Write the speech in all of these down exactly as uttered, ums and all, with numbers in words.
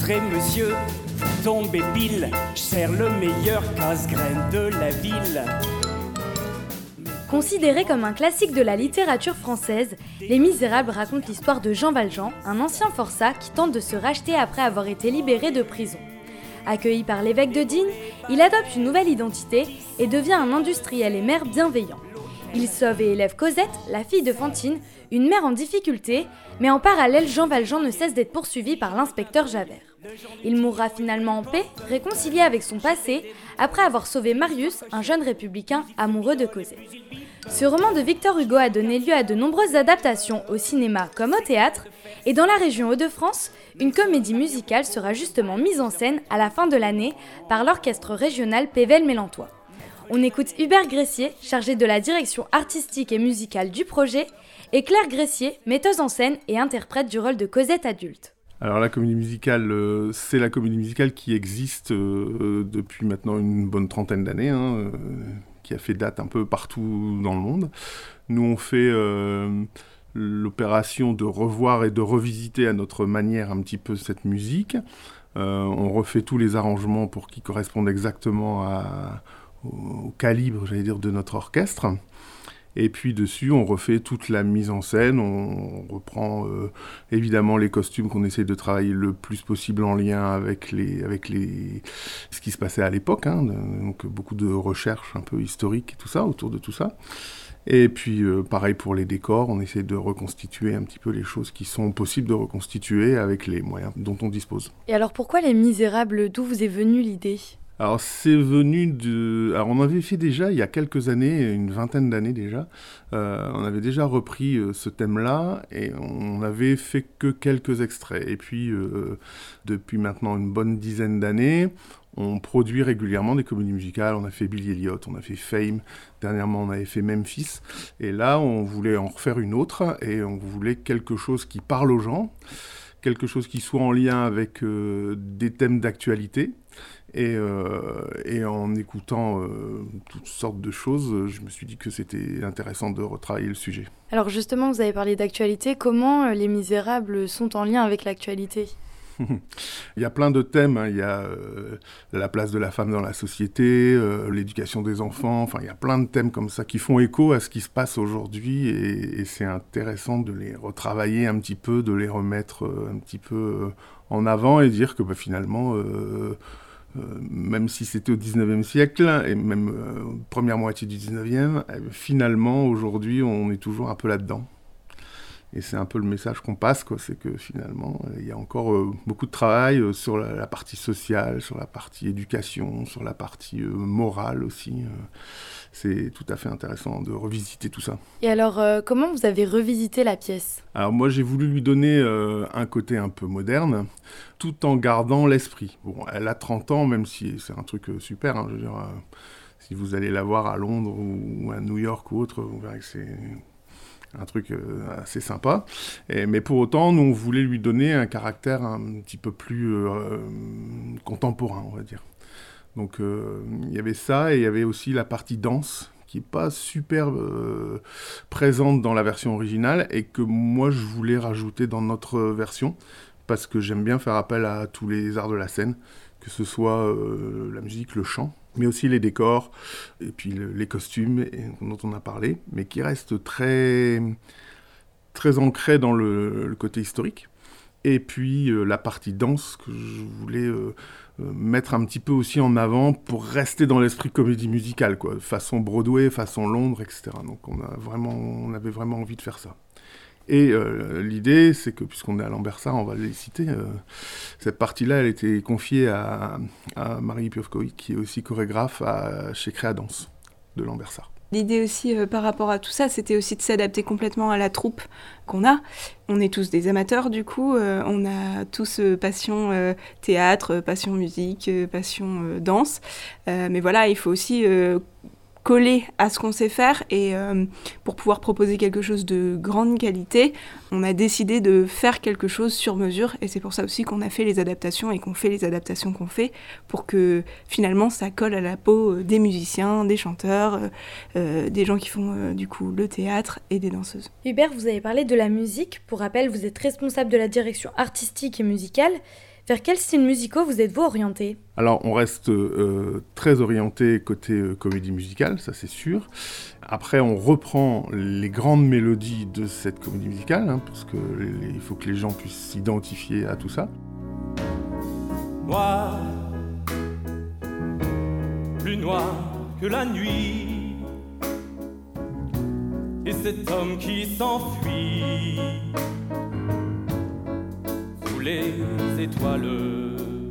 prêt, monsieur. Tombez pile, je sers le meilleur casse-graine de la ville. Considéré comme un classique de la littérature française, Les Misérables raconte l'histoire de Jean Valjean, un ancien forçat qui tente de se racheter après avoir été libéré de prison. Accueilli par l'évêque de Digne, il adopte une nouvelle identité et devient un industriel et maire bienveillant. Il sauve et élève Cosette, la fille de Fantine, une mère en difficulté, mais en parallèle, Jean Valjean ne cesse d'être poursuivi par l'inspecteur Javert. Il mourra finalement en paix, réconcilié avec son passé, après avoir sauvé Marius, un jeune républicain amoureux de Cosette. Ce roman de Victor Hugo a donné lieu à de nombreuses adaptations au cinéma comme au théâtre, et dans la région Hauts-de-France, une comédie musicale sera justement mise en scène à la fin de l'année par l'orchestre régional Pével-Mélantois. On écoute Hubert Gressier, chargé de la direction artistique et musicale du projet, et Claire Gressier, metteuse en scène et interprète du rôle de Cosette adulte. Alors la comédie musicale, euh, c'est la comédie musicale qui existe euh, depuis maintenant une bonne trentaine d'années, hein, euh, qui a fait date un peu partout dans le monde. Nous on fait euh, l'opération de revoir et de revisiter à notre manière un petit peu cette musique. Euh, on refait tous les arrangements pour qu'ils correspondent exactement à, au, au calibre, j'allais dire, de notre orchestre. Et puis dessus, on refait toute la mise en scène, on reprend euh, évidemment les costumes qu'on essaie de travailler le plus possible en lien avec, les, avec les, ce qui se passait à l'époque, hein, donc beaucoup de recherches un peu historiques et tout ça, autour de tout ça. Et puis euh, pareil pour les décors, on essaie de reconstituer un petit peu les choses qui sont possibles de reconstituer avec les moyens dont on dispose. Et alors pourquoi Les Misérables ? D'où vous est venue l'idée ? Alors c'est venu de... Alors on avait fait déjà, il y a quelques années, une vingtaine d'années déjà, euh, on avait déjà repris euh, ce thème-là et on n'avait fait que quelques extraits. Et puis, euh, depuis maintenant une bonne dizaine d'années, on produit régulièrement des comédies musicales. On a fait Billy Elliot, on a fait Fame, dernièrement on avait fait Memphis. Et là, on voulait en refaire une autre et on voulait quelque chose qui parle aux gens, quelque chose qui soit en lien avec euh, des thèmes d'actualité. Et, euh, et en écoutant euh, toutes sortes de choses, je me suis dit que c'était intéressant de retravailler le sujet. Alors justement, vous avez parlé d'actualité. Comment euh, Les Misérables sont en lien avec l'actualité ? Il y a plein de thèmes, hein. Il y a euh, la place de la femme dans la société, euh, l'éducation des enfants, enfin il y a plein de thèmes comme ça qui font écho à ce qui se passe aujourd'hui et, et c'est intéressant de les retravailler un petit peu, de les remettre euh, un petit peu euh, en avant et dire que bah, finalement... Euh, Euh, même si c'était au dix-neuvième siècle, et même euh, première moitié du dix-neuvième, euh, finalement, aujourd'hui, on est toujours un peu là-dedans. Et c'est un peu le message qu'on passe, quoi, c'est que finalement, il y a encore euh, beaucoup de travail euh, sur la, la partie sociale, sur la partie éducation, sur la partie euh, morale aussi. Euh, c'est tout à fait intéressant de revisiter tout ça. Et alors, euh, comment vous avez revisité la pièce ? Alors moi, j'ai voulu lui donner euh, un côté un peu moderne, tout en gardant l'esprit. Bon, elle a trente ans, même si c'est un truc euh, super, hein, je veux dire, euh, si vous allez la voir à Londres ou, ou à New York ou autre, vous verrez que c'est... un truc euh, assez sympa. Et, mais pour autant, nous, on voulait lui donner un caractère un petit peu plus euh, contemporain, on va dire. Donc, euh, il y avait ça, et il y avait aussi la partie danse, qui n'est pas super euh, présente dans la version originale, et que moi, je voulais rajouter dans notre version, parce que j'aime bien faire appel à tous les arts de la scène, que ce soit euh, la musique, le chant, mais aussi les décors, et puis le, les costumes et, dont on a parlé, mais qui restent très, très ancrés dans le, le côté historique. Et puis euh, la partie danse que je voulais euh, euh, mettre un petit peu aussi en avant pour rester dans l'esprit comédie musicale, quoi, façon Broadway, façon Londres, et cetera. Donc on, a vraiment, on avait vraiment envie de faire ça. Et euh, l'idée, c'est que, puisqu'on est à Lambersart, on va les citer, euh, cette partie-là, elle était confiée à, à Marie Piovkovic, qui est aussi chorégraphe à, chez Créadance de Lambersart. L'idée aussi euh, par rapport à tout ça, c'était aussi de s'adapter complètement à la troupe qu'on a. On est tous des amateurs du coup, euh, on a tous euh, passion euh, théâtre, passion musique, euh, passion euh, danse. Euh, mais voilà, il faut aussi... Euh, coller à ce qu'on sait faire et euh, pour pouvoir proposer quelque chose de grande qualité, on a décidé de faire quelque chose sur mesure et c'est pour ça aussi qu'on a fait les adaptations et qu'on fait les adaptations qu'on fait pour que finalement ça colle à la peau des musiciens, des chanteurs, euh, euh, des gens qui font euh, du coup le théâtre et des danseuses. Hubert, vous avez parlé de la musique. Pour rappel, vous êtes responsable de la direction artistique et musicale. Vers quels styles musicaux vous êtes-vous orienté ? Alors, on reste euh, très orienté côté euh, comédie musicale, ça c'est sûr. Après, on reprend les grandes mélodies de cette comédie musicale, hein, parce qu'il faut que les gens puissent s'identifier à tout ça. Noir, plus noir que la nuit, et cet homme qui s'enfuit sous les étoiles.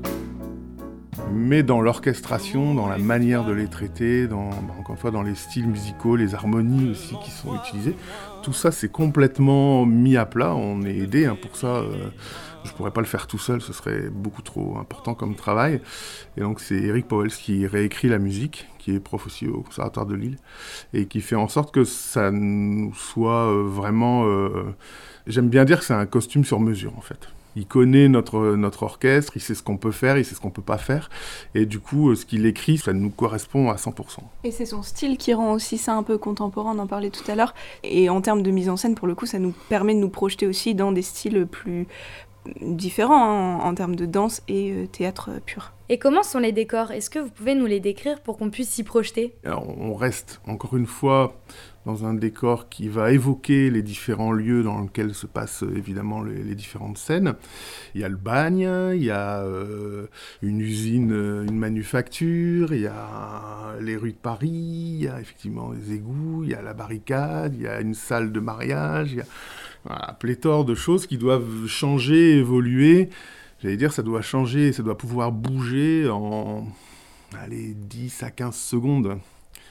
Mais dans l'orchestration, dans la manière de les traiter, dans, encore une fois, dans les styles musicaux, les harmonies aussi qui sont utilisées, tout ça c'est complètement mis à plat. On est aidé hein, pour ça. Euh, je pourrais pas le faire tout seul, ce serait beaucoup trop important comme travail. Et donc c'est Eric Powell qui réécrit la musique, qui est prof aussi au Conservatoire de Lille, et qui fait en sorte que ça nous soit euh, vraiment... Euh, j'aime bien dire que c'est un costume sur mesure en fait. Il connaît notre, notre orchestre, il sait ce qu'on peut faire, il sait ce qu'on peut pas faire. Et du coup, ce qu'il écrit, ça nous correspond à cent pour cent. Et c'est son style qui rend aussi ça un peu contemporain, on en parlait tout à l'heure. Et en termes de mise en scène, pour le coup, ça nous permet de nous projeter aussi dans des styles plus différents hein, en termes de danse et euh, théâtre pur. Et comment sont les décors ? Est-ce que vous pouvez nous les décrire pour qu'on puisse s'y projeter ? Alors, on reste, encore une fois, dans un décor qui va évoquer les différents lieux dans lesquels se passent évidemment les, les différentes scènes. Il y a le bagne, il y a euh, une usine, une manufacture, il y a les rues de Paris, il y a effectivement les égouts, il y a la barricade, il y a une salle de mariage, il y a voilà, pléthore de choses qui doivent changer, évoluer. J'allais dire, ça doit changer, ça doit pouvoir bouger en allez, dix à quinze secondes,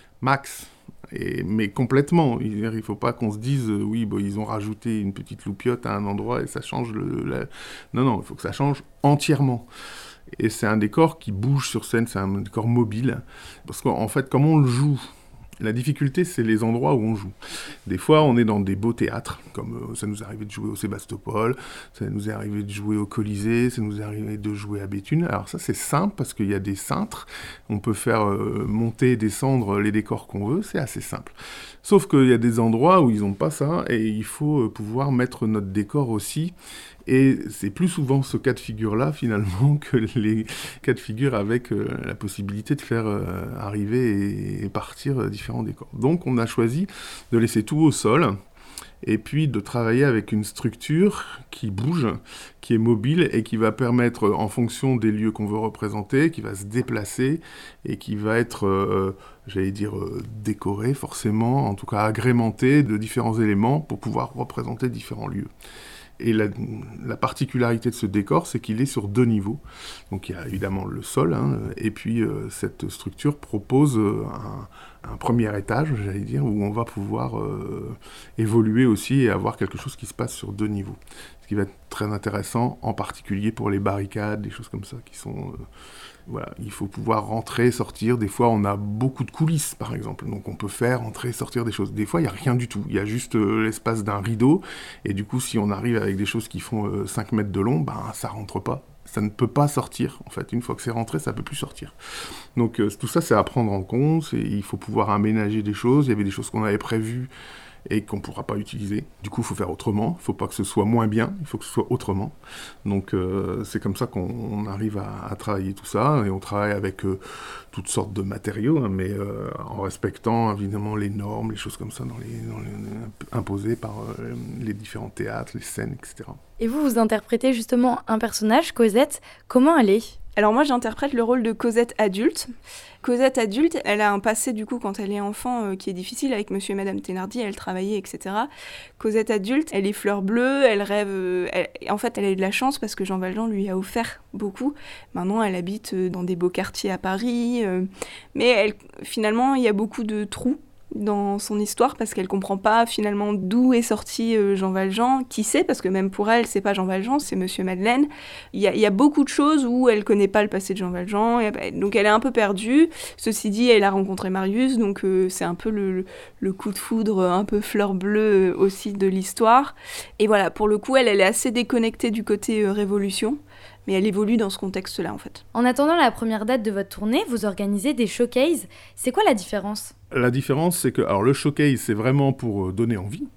max. Et, mais complètement, il ne faut pas qu'on se dise euh, oui, bon, ils ont rajouté une petite loupiote à un endroit et ça change le... La... Non, non, il faut que ça change entièrement. Et c'est un décor qui bouge sur scène, c'est un décor mobile. Parce qu'en fait, comme on le joue, la difficulté, c'est les endroits où on joue. Des fois, on est dans des beaux théâtres, comme euh, ça nous est arrivé de jouer au Sébastopol, ça nous est arrivé de jouer au Colisée, ça nous est arrivé de jouer à Béthune. Alors ça, c'est simple, parce qu'il y a des cintres, on peut faire euh, monter et descendre les décors qu'on veut, c'est assez simple. Sauf qu'il y a des endroits où ils n'ont pas ça, et il faut euh, pouvoir mettre notre décor aussi. Et c'est plus souvent ce cas de figure-là, finalement, que les cas de figure avec euh, la possibilité de faire euh, arriver et, et partir euh, différents décors. Donc, on a choisi de laisser tout au sol, et puis de travailler avec une structure qui bouge, qui est mobile, et qui va permettre, en fonction des lieux qu'on veut représenter, qui va se déplacer, et qui va être, euh, j'allais dire, euh, décorée, forcément, en tout cas agrémentée de différents éléments pour pouvoir représenter différents lieux. Et la, la particularité de ce décor, c'est qu'il est sur deux niveaux. Donc il y a évidemment le sol, hein, et puis euh, cette structure propose euh, un, un premier étage, j'allais dire, où on va pouvoir euh, évoluer aussi et avoir quelque chose qui se passe sur deux niveaux. Ce qui va être très intéressant, en particulier pour les barricades, des choses comme ça, qui sont... Euh, Voilà, il faut pouvoir rentrer, sortir. Des fois, on a beaucoup de coulisses, par exemple. Donc, on peut faire entrer, sortir des choses. Des fois, il n'y a rien du tout. Il y a juste euh, l'espace d'un rideau. Et du coup, si on arrive avec des choses qui font euh, cinq mètres de long, ben, ça ne rentre pas. Ça ne peut pas sortir, en fait. Une fois que c'est rentré, ça ne peut plus sortir. Donc, euh, tout ça, c'est à prendre en compte. Et il faut pouvoir aménager des choses. Il y avait des choses qu'on avait prévues et qu'on ne pourra pas utiliser. Du coup, il faut faire autrement. Il ne faut pas que ce soit moins bien, il faut que ce soit autrement. Donc, euh, c'est comme ça qu'on arrive à, à travailler tout ça. Et on travaille avec euh, toutes sortes de matériaux, hein, mais euh, en respectant, évidemment, les normes, les choses comme ça, dans les, dans les, imposées par euh, les différents théâtres, les scènes, et cetera. Et vous, vous interprétez justement un personnage, Cosette. Comment elle est ? Alors moi, j'interprète le rôle de Cosette adulte. Cosette adulte, elle a un passé, du coup, quand elle est enfant, euh, qui est difficile avec Monsieur et Madame Thénardier, elle travaillait, et cetera. Cosette adulte, elle est fleur bleue, elle rêve... Euh, elle... En fait, elle a eu de la chance parce que Jean Valjean lui a offert beaucoup. Maintenant, elle habite euh, dans des beaux quartiers à Paris. Euh, mais elle, finalement, il y a beaucoup de trous dans son histoire parce qu'elle comprend pas finalement d'où est sorti euh, Jean Valjean, qui sait, parce que même pour elle c'est pas Jean Valjean, c'est Monsieur Madeleine. Il y a, il y a beaucoup de choses où elle connaît pas le passé de Jean Valjean, et, donc elle est un peu perdue. Ceci dit, elle a rencontré Marius, donc euh, c'est un peu le, le coup de foudre un peu fleur bleue aussi de l'histoire. Et voilà, pour le coup elle, elle est assez déconnectée du côté euh, révolution, mais elle évolue dans ce contexte-là, en fait. En attendant la première date de votre tournée, vous organisez des showcases. C'est quoi la différence ? La différence, c'est que alors, le showcase, c'est vraiment pour donner envie.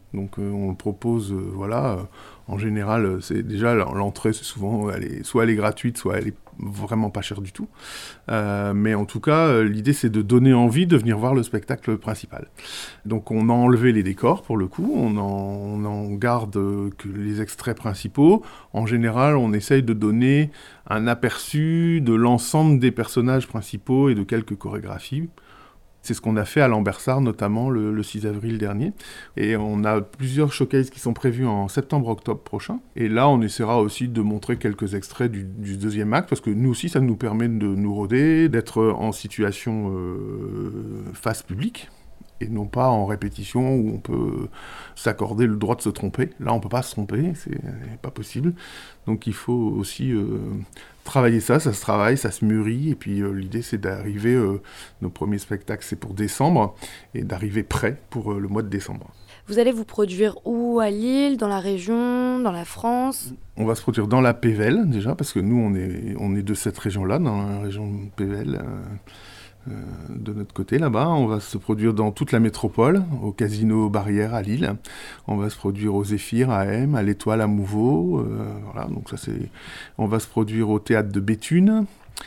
Donc euh, on le propose, euh, voilà, euh, en général, c'est déjà l'entrée, c'est souvent, elle est, soit elle est gratuite, soit elle est vraiment pas chère du tout. Euh, mais en tout cas, euh, l'idée c'est de donner envie de venir voir le spectacle principal. Donc on a enlevé les décors pour le coup, on en, on en garde euh, que les extraits principaux. En général, on essaye de donner un aperçu de l'ensemble des personnages principaux et de quelques chorégraphies. C'est ce qu'on a fait à Lambersart, notamment le, le six avril dernier. Et on a plusieurs showcases qui sont prévus en septembre-octobre prochain. Et là, on essaiera aussi de montrer quelques extraits du, du deuxième acte, parce que nous aussi, ça nous permet de nous roder, d'être en situation euh, face publique, et non pas en répétition où on peut s'accorder le droit de se tromper. Là, on ne peut pas se tromper, c'est pas possible. Donc il faut aussi euh, travailler ça, ça se travaille, ça se mûrit, et puis euh, l'idée c'est d'arriver, euh, nos premiers spectacles c'est pour décembre, et d'arriver prêt pour euh, le mois de décembre. Vous allez vous produire où? À Lille, dans la région, dans la France? On va se produire dans la Pévèle déjà, parce que nous on est, on est de cette région-là, dans la région de Pévèle. Euh, Euh, de notre côté là-bas, on va se produire dans toute la métropole, au Casino Barrière à Lille, on va se produire au Zéphyr à M, à l'Étoile à Mouveau, euh, voilà, donc ça c'est... On va se produire au Théâtre de Béthune,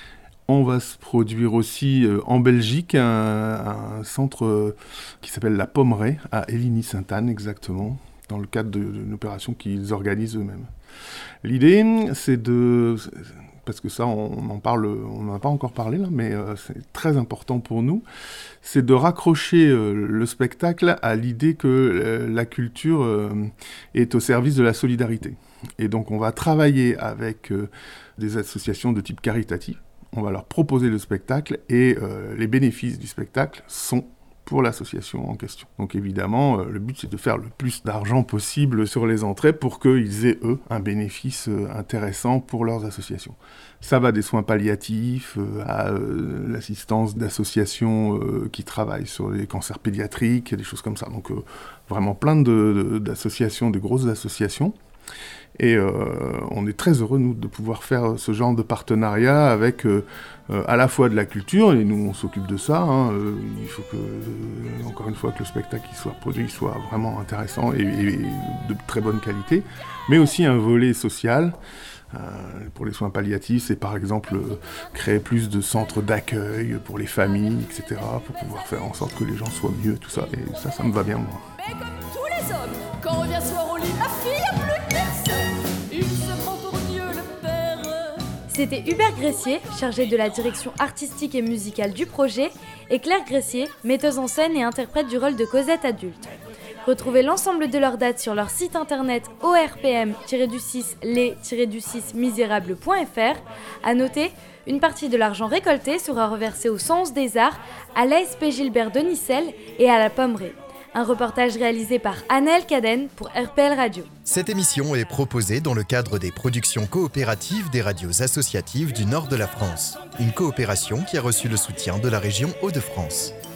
on va se produire aussi euh, en Belgique, un, un centre euh, qui s'appelle la Pommeraye, à Héligny-Sainte-Anne exactement, dans le cadre d'une opération qu'ils organisent eux-mêmes. L'idée, c'est de... parce que ça, on en parle, on n'en a pas encore parlé là, mais euh, c'est très important pour nous, c'est de raccrocher euh, le spectacle à l'idée que euh, la culture euh, est au service de la solidarité. Et donc on va travailler avec euh, des associations de type caritatif, on va leur proposer le spectacle et euh, les bénéfices du spectacle sont pour l'association en question. Donc évidemment, euh, le but c'est de faire le plus d'argent possible sur les entrées pour qu'ils aient, eux, un bénéfice euh, intéressant pour leurs associations. Ça va des soins palliatifs euh, à euh, l'assistance d'associations euh, qui travaillent sur les cancers pédiatriques, et des choses comme ça. Donc euh, vraiment plein de, de, d'associations, de grosses associations. Et euh, on est très heureux, nous, de pouvoir faire ce genre de partenariat avec euh, euh, à la fois de la culture, et nous, on s'occupe de ça. Hein, euh, il faut que, euh, encore une fois, que le spectacle qui soit produit soit vraiment intéressant et, et de très bonne qualité, mais aussi un volet social. Euh, pour les soins palliatifs, c'est par exemple euh, créer plus de centres d'accueil pour les familles, et cetera, pour pouvoir faire en sorte que les gens soient mieux, tout ça. Et ça, ça me va bien, moi. Mais comme tous les hommes, quand on revient soir au lit, la fille a plus personne. Il se prend pour Dieu le Père. C'était Hubert Gressier, chargé de la direction artistique et musicale du projet, et Claire Gressier, metteuse en scène et interprète du rôle de Cosette adulte. Retrouvez l'ensemble de leurs dates sur leur site internet o r p m du six les du six misérables point f r. À noter, une partie de l'argent récolté sera reversée au cent onze des Arts, à l'A S P Gilbert de Nicelle et à la Pommeraye. Un reportage réalisé par Anaëlle Caden pour R P L Radio. Cette émission est proposée dans le cadre des productions coopératives des radios associatives du nord de la France. Une coopération qui a reçu le soutien de la région Hauts-de-France.